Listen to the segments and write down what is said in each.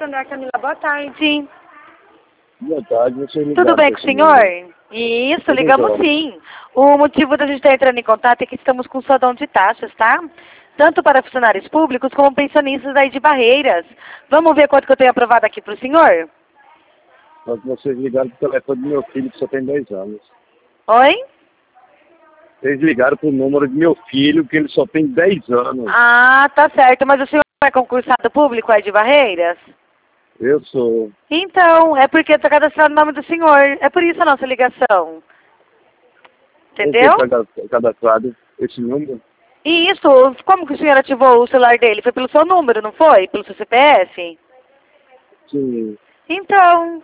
Santander, Camila, boa tarde. Boa tarde, você ligaram. Tudo bem com o senhor? Isso, ligamos sim. O motivo da gente estar entrando em contato é que estamos com sodão de taxas, tá? Tanto para funcionários públicos como pensionistas aí de Barreiras. Vamos ver quanto que eu tenho aprovado aqui para o senhor? Só que vocês ligaram pro telefone do meu filho, que só tem 10 anos. Oi? Vocês ligaram pro número de meu filho, que ele só tem 10 anos. Ah, tá certo. Mas o senhor é concursado público aí de Barreiras? Eu sou. Então, é porque está cadastrado o nome do senhor. É por isso a nossa ligação. Entendeu? Está cadastrado esse número? E isso, como que o senhor ativou o celular dele? Foi pelo seu número, não foi? Pelo seu CPF? Sim. Então,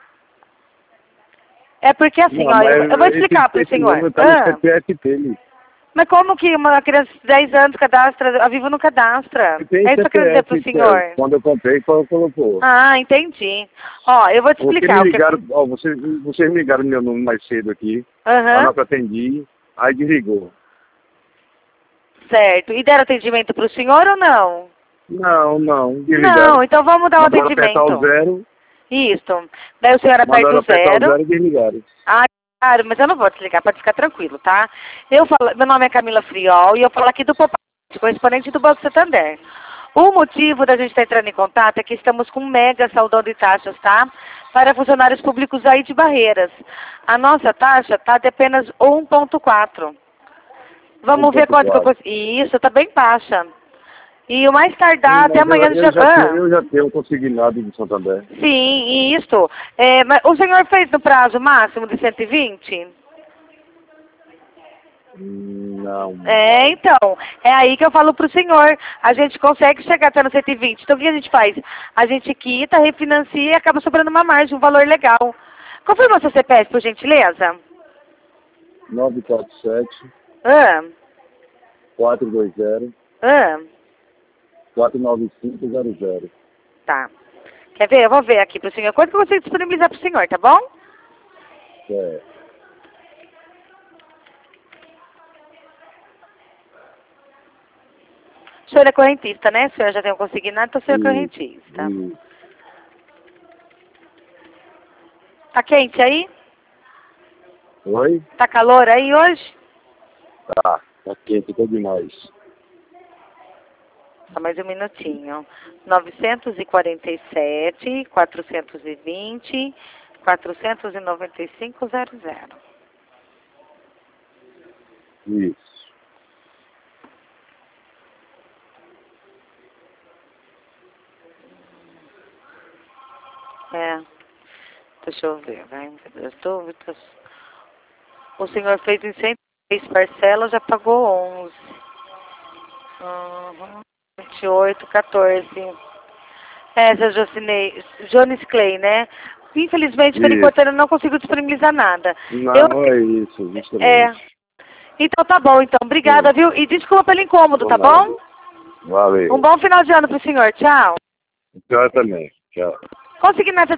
é porque assim, Não, ó, eu vou explicar para o senhor. Número tá no CPF dele. Mas como que uma criança de 10 anos cadastra, a Vivo não cadastra? Tem É isso que eu quero dizer CPF, pro senhor. Quando eu comprei, colocou. Ah, entendi. Ó, eu vou te explicar. Vocês me ligaram meu número mais cedo aqui. Aham. Eu não atendi, aí desligou. Certo. E deram atendimento pro senhor ou não? Não, desligaram. Não, então vamos dar o Mandaram atendimento. apertar o zero. Isso. Daí o senhor aperta o Apertar o zero. zero e desligaram. Ah, claro, mas eu não vou desligar, pode ficar tranquilo, tá? Meu nome é Camila Friol e eu falo aqui do Popate, correspondente do Banco Santander. O motivo da gente estar entrando em contato é que estamos com um mega saldão de taxas, tá? Para funcionários públicos aí de Barreiras. A nossa taxa está de apenas 1,4. Vamos ver quanto que eu consigo. Isso, tá bem baixa. E o mais tardar, até amanhã eu já tenho consignado de Santander. Sim, isso. Mas o senhor fez no prazo máximo de 120? Não. Então, é aí que eu falo pro senhor. A gente consegue chegar até no 120. Então, o que a gente faz? A gente quita, refinancia e acaba sobrando uma margem, um valor legal. Confirma seu CPF, por gentileza? 947 420 49500. Tá. Quer ver? Eu vou ver aqui pro senhor. Quanto que eu consigo disponibilizar pro senhor, tá bom? É. O senhor é correntista, né? O senhor já tem um consignado, então o senhor é correntista. Tá quente aí? Oi? Tá calor aí hoje? Tá quente, tá demais. Só mais um minutinho. 947, 420, 495,00. Isso. Deixa eu ver, vai. As dúvidas. O senhor fez em 103 parcelas, já pagou 11. 28, 14. Essa Jones Clay, né? Infelizmente, por enquanto, eu não consigo disponibilizar nada. Não, é isso, justamente. Então tá bom, então. Obrigada, viu? E desculpa pelo incômodo, tá bom? Valeu. Um bom final de ano pro senhor. Tchau. Tchau também. Tchau. Consegui nessa